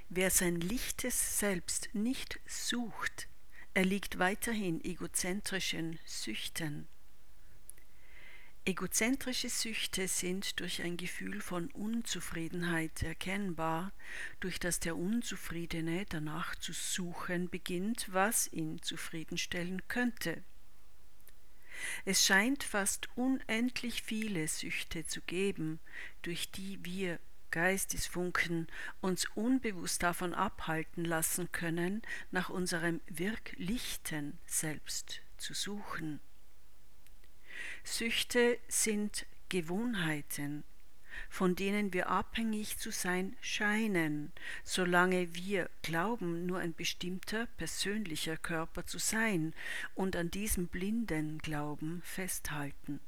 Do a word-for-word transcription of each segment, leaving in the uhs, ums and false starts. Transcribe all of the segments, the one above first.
Wer sein lichtes Selbst nicht sucht, erliegt weiterhin egozentrischen Süchten. Egozentrische Süchte sind durch ein Gefühl von Unzufriedenheit erkennbar, durch das der Unzufriedene danach zu suchen beginnt, was ihn zufriedenstellen könnte. Es scheint fast unendlich viele Süchte zu geben, durch die wir Geistesfunken uns unbewusst davon abhalten lassen können, nach unserem wirklichten Selbst zu suchen. Süchte sind Gewohnheiten, von denen wir abhängig zu sein scheinen, solange wir glauben, nur ein bestimmter persönlicher Körper zu sein und an diesem blinden Glauben festhalten.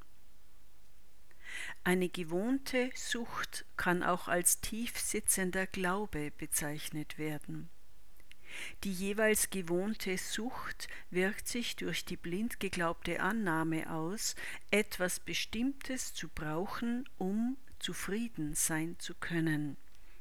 Eine gewohnte Sucht kann auch als tief sitzender Glaube bezeichnet werden. Die jeweils gewohnte Sucht wirkt sich durch die blind geglaubte Annahme aus, etwas Bestimmtes zu brauchen, um zufrieden sein zu können.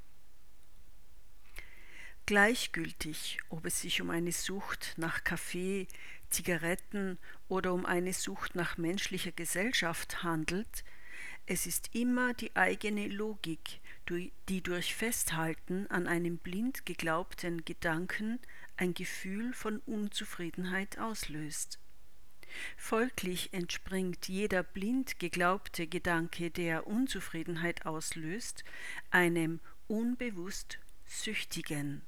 Gleichgültig, ob es sich um eine Sucht nach Kaffee, Zigaretten oder um eine Sucht nach menschlicher Gesellschaft handelt, es ist immer die eigene Logik, die durch Festhalten an einem blind geglaubten Gedanken ein Gefühl von Unzufriedenheit auslöst. Folglich entspringt jeder blind geglaubte Gedanke, der Unzufriedenheit auslöst, einem unbewusst Süchtigen.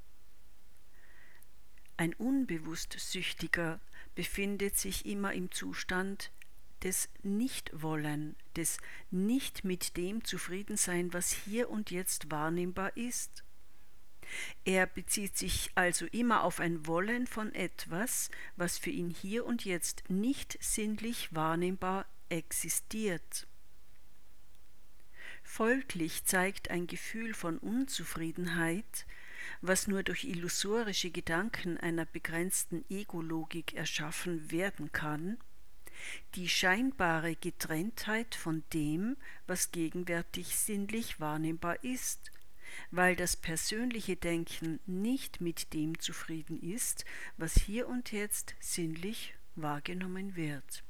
Ein unbewusst Süchtiger befindet sich immer im Zustand des Nichtwollen, des nicht mit dem Zufriedensein, was hier und jetzt wahrnehmbar ist. Er bezieht sich also immer auf ein Wollen von etwas, was für ihn hier und jetzt nicht sinnlich wahrnehmbar existiert. Folglich zeigt ein Gefühl von Unzufriedenheit, was nur durch illusorische Gedanken einer begrenzten Ego-Logik erschaffen werden kann, die scheinbare Getrenntheit von dem, was gegenwärtig sinnlich wahrnehmbar ist, weil das persönliche Denken nicht mit dem zufrieden ist, was hier und jetzt sinnlich wahrgenommen wird.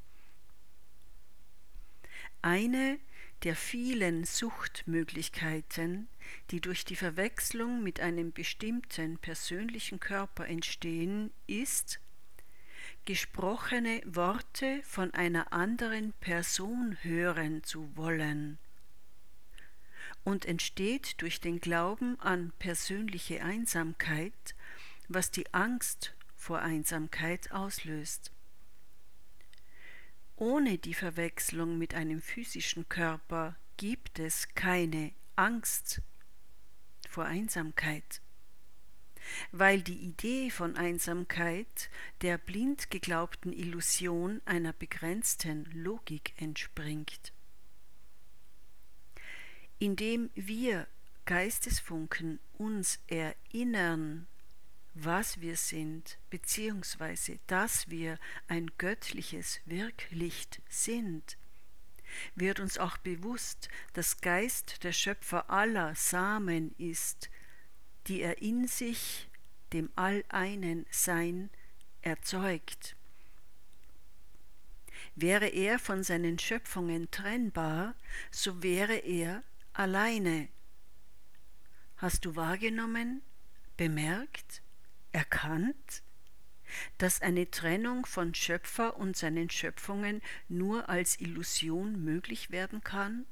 Eine der vielen Suchtmöglichkeiten, die durch die Verwechslung mit einem bestimmten persönlichen Körper entstehen, ist, gesprochene Worte von einer anderen Person hören zu wollen und entsteht durch den Glauben an persönliche Einsamkeit, was die Angst vor Einsamkeit auslöst. Ohne die Verwechslung mit einem physischen Körper gibt es keine Angst vor Einsamkeit, weil die Idee von Einsamkeit der blind geglaubten Illusion einer begrenzten Logik entspringt. Indem wir Geistesfunken uns erinnern, was wir sind, beziehungsweise dass wir ein göttliches Wirklicht sind, wird uns auch bewusst, dass Geist der Schöpfer aller Samen ist, die er in sich, dem All-Einen Sein, erzeugt. Wäre er von seinen Schöpfungen trennbar, so wäre er alleine. Hast du wahrgenommen, bemerkt, erkannt, dass eine Trennung von Schöpfer und seinen Schöpfungen nur als Illusion möglich werden kann?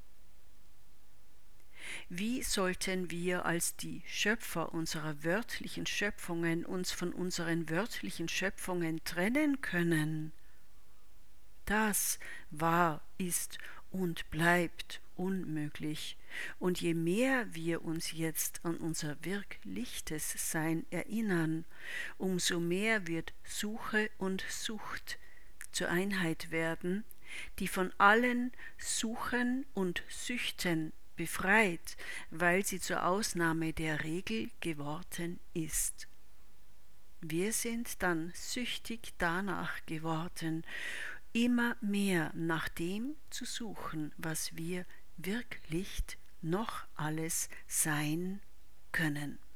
Wie sollten wir als die Schöpfer unserer wörtlichen Schöpfungen uns von unseren wörtlichen Schöpfungen trennen können? Das war, ist und bleibt unmöglich. Und je mehr wir uns jetzt an unser wirkliches Sein erinnern, umso mehr wird Suche und Sucht zur Einheit werden, die von allen Suchen und Süchten befreit, weil sie zur Ausnahme der Regel geworden ist. Wir sind dann süchtig danach geworden, immer mehr nach dem zu suchen, was wir wirklich noch alles sein können.